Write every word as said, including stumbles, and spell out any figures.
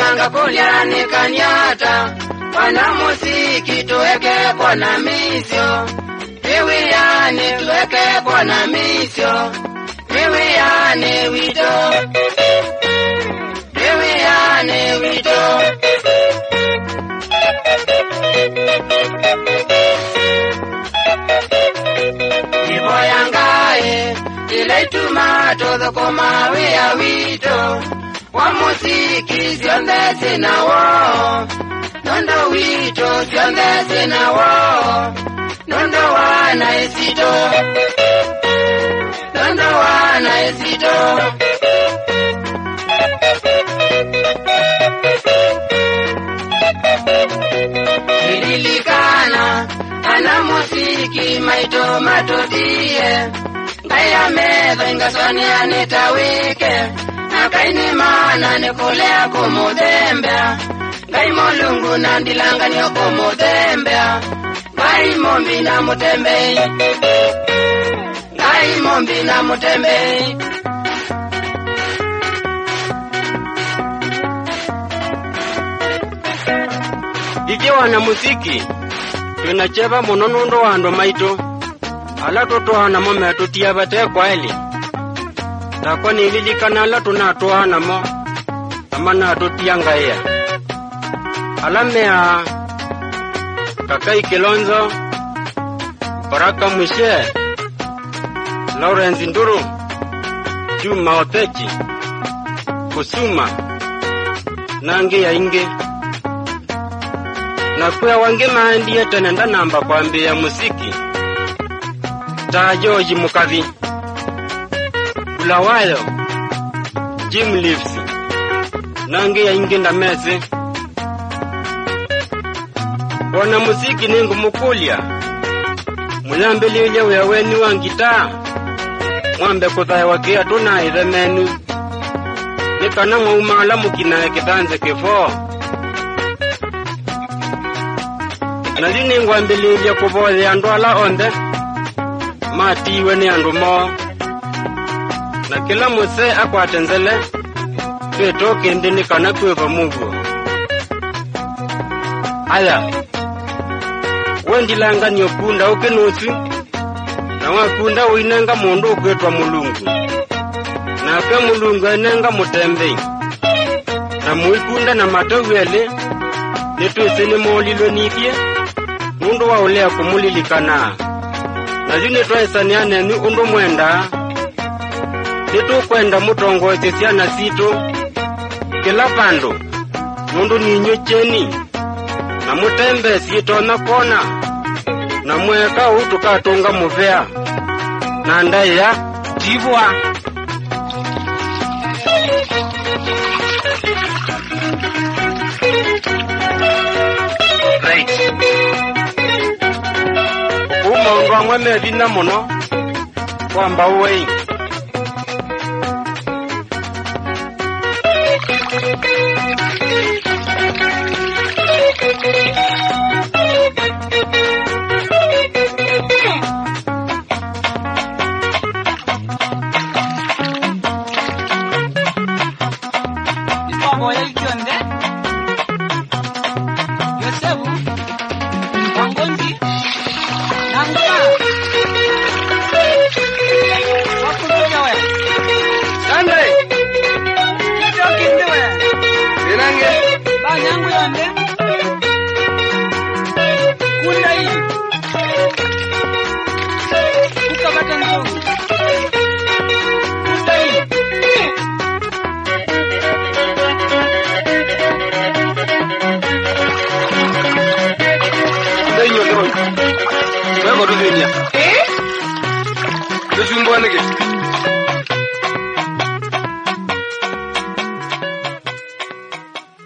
Nanga kulia ni kanyata, wana muziki tuweke Bwana misio. Wiwiani tuweke Bwana misio. Wiwiani wito. Wiwiani wito. Iboyangae, ile tuma todo koma wea wito. Wa muziki sionde sina wo. Nondo wito sionde sina wo. Nondo wana esito. Nondo wana esito. Ililikana ana muziki maito matodie. Ngaya medho ingaswani anitawike. Nakaini mana nikulea kumudembea. Ngai molungu nandilanga niyo kumudembea. Ngai mombi na mutembei. Ngai mombi na mutembei. Ike wana muziki tunacheba mononondo wando maito ala totoana mo metutia bate kwaeli takwa nililikana ala tunatoana mo amana totianga ya ala mea Kakai Kilonzo, Baraka Mwishe, Lawrence Nduru, Juma Otechi, Kusuma, Nangi ya Inge. Na kuya wange maandiye tenenda namba kwa mbe ya musiki. Tajoji Mukavi, Bulawayo, Jim Leaves, Nangi ya Inge na meze. Wana muziki ningu mukulia. Mulambili ile weweni wangita. Mwambe kudhaya wakia tuna iremenu. Nikana mwumala mukina kitanze kifo. Nalini ngwambili ile kubole ya ndoala onde. Mati weni andumo. Na kila muse akwa tenzele. Tuetoke ndini kana kueva Mungu. Aya. Wendi langa ni okunda okenusu. Na wakunda uinanga mundu ukwetwa mulungu. Na pe mulungu inanga mutembei. Na muikunda na matawele. Netu iseni maulilo nikie. Mundu wa ulea kumulilikana. Na zine tuwa isaniane ni undu mwenda. Netu kwenda mutongo esesiana sito. Kila pando. Mundu ni nyocheni. Na mutembe sito na kona. Na mweka utu katunga muvea. Na ndai ya jivwa. Right. Uma ungwa mweme vina muno. Kwa mba uwei. Eh? This is one again.